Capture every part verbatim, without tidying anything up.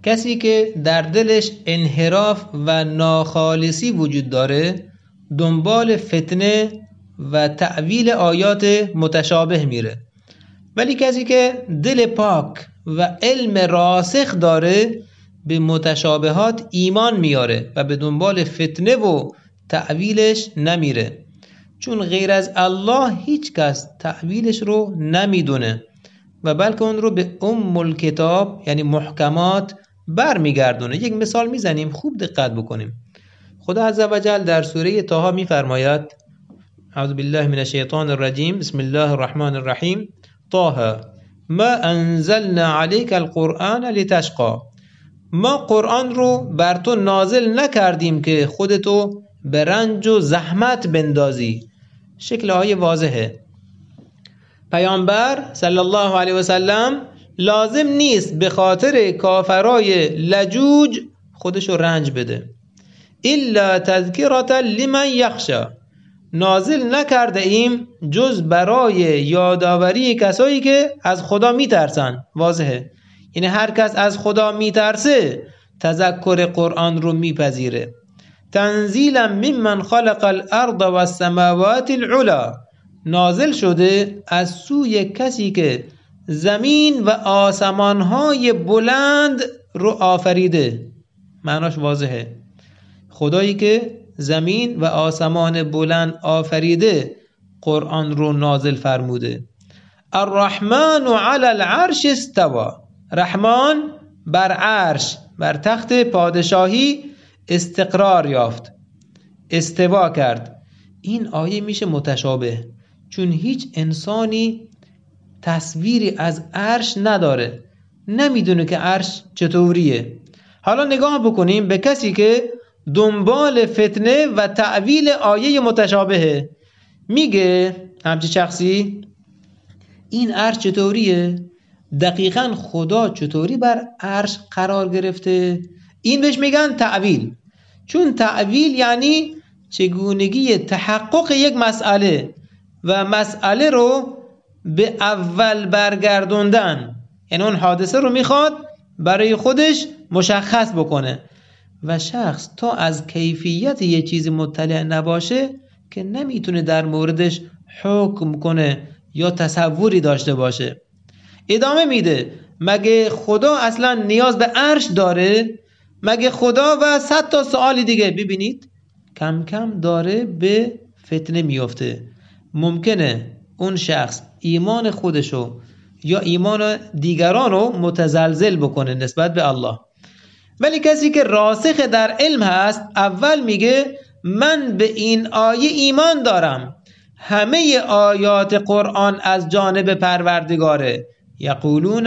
کسی که در دلش انحراف و ناخالصی وجود داره دنبال فتنه و تأویل آیات متشابه میره، ولی کسی که دل پاک و علم راسخ داره به متشابهات ایمان میاره و به دنبال فتنه و تأویلش نمیره، چون غیر از الله هیچ کس تأویلش رو نمیدونه و بلکه اون رو به ام الکتاب یعنی محکمات بر میگردونه. یک مثال میزنیم، خوب دقت بکنیم. خدا عزوجل در سوره طه میفرماید اعوذ بالله من الشیطان الرجیم بسم الله الرحمن الرحیم طه ما انزلنا عليك القرآن لتشقى، ما قرآن رو بر تو نازل نکردیم که خودتو به رنج و زحمت بندازی. شکل آیه واضحه. پیامبر صلی الله علیه و سلم لازم نیست به خاطر کافرای لجوج خودشو رنج بده. الا تذکرة لمن یخشی، نازل نکرده ایم جز برای یادآوری کسایی که از خدا میترسن. واضحه، یعنی هر کس از خدا میترسه تذکر قرآن رو میپذیره. تنزیلا ممن خلق الارض و السماوات العلا، نازل شده از سوی کسی که زمین و آسمانهای بلند رو آفریده. معناش واضحه، خدایی که زمین و آسمان بلند آفریده قرآن رو نازل فرموده. الرحمن علی العرش استوى، رحمان بر عرش بر تخت پادشاهی استقرار یافت، استوا کرد. این آیه میشه متشابه چون هیچ انسانی تصویری از عرش نداره، نمیدونه که عرش چطوریه. حالا نگاه بکنیم به کسی که دنبال فتنه و تأویل آیه متشابهه. میگه همچی شخصی این عرش چطوریه؟ دقیقاً خدا چطوری بر عرش قرار گرفته؟ این بهش میگن تأویل، چون تأویل یعنی چگونگی تحقق یک مسئله و مسئله رو به اول برگردوندن، یعنی اون حادثه رو میخواد برای خودش مشخص بکنه و شخص تا از کیفیت یه چیز مطلع نباشه که نمیتونه در موردش حکم کنه یا تصوری داشته باشه. ادامه میده مگه خدا اصلا نیاز به عرش داره؟ مگه خدا و صد تا سوال دیگه. ببینید کم کم داره به فتنه میفته. ممکنه اون شخص ایمان خودشو یا ایمان دیگران رو متزلزل بکنه نسبت به الله، ولی کسی که راسخ در علم هست اول میگه من به این آیه ایمان دارم، همه آیات قرآن از جانب پروردگاره. یقولون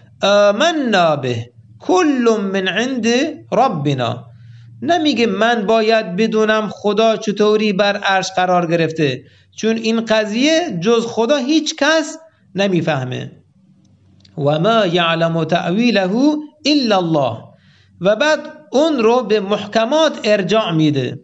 آمنا به کل من عند ربنا، نمیگه من باید بدونم خدا چطوری بر عرش قرار گرفته، چون این قضیه جز خدا هیچ کس نمیفهمه. و ما یعلم تأویله الا الله، و بعد اون رو به محکمات ارجاع میده.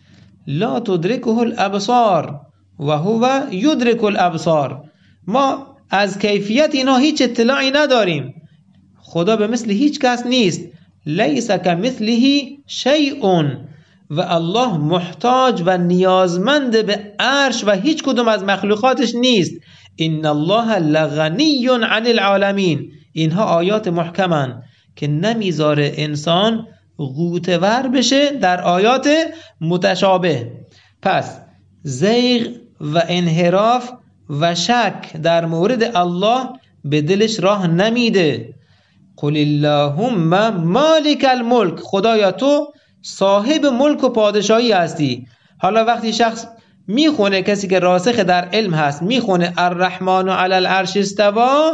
لا تدرکه الابصار و هو یدرک الابصار، ما از کیفیت اینا هیچ اطلاعی نداریم. خدا به مثل هیچ کس نیست. لیس کمثله شیء، و الله محتاج و نیازمند به عرش و هیچ کدوم از مخلوقاتش نیست. ان الله لغنی عن العالمین. اینها آیات محکمن که نمیذاره انسان غوطه‌ور بشه در آیات متشابه. پس زیغ و انحراف و شک در مورد الله به دلش راه نمیده. قل اللهم مالک الملک، خدایا تو صاحب ملک و پادشاهی هستی. حالا وقتی شخص میخونه، کسی که راسخ در علم هست میخونه الرحمن علی العرش استوى،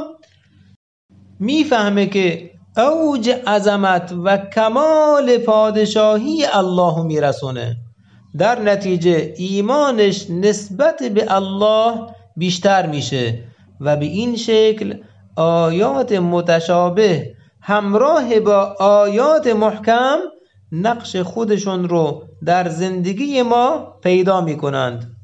میفهمه که اوج عظمت و کمال پادشاهی الله میرسونه. در نتیجه ایمانش نسبت به الله بیشتر میشه و به این شکل آیات متشابه همراه با آیات محکم نقش خودشون رو در زندگی ما پیدا میکنند.